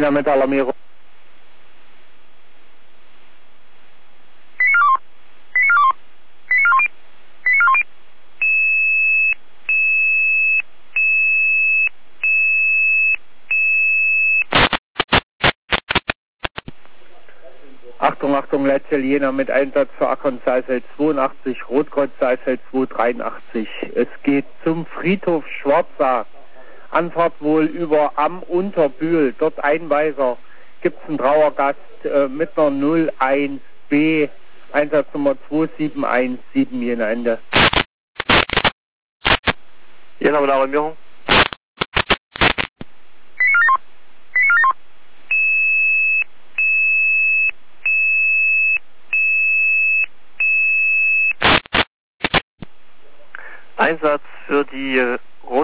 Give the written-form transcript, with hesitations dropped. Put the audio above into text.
Jena mit Alarmierung. Achtung, Achtung, Leitzel Jena mit Einsatz für Akkon Saalfeld 82, Rotkreuz Saalfeld 283. Es geht zum Friedhof Schwarza. Anfahrt wohl über Am Unterbühl, dort Einweiser. Gibt es einen Trauergast mit einer 01B, Einsatznummer 2717, Jena Ende. Jena mit Alarmierung. Einsatz für die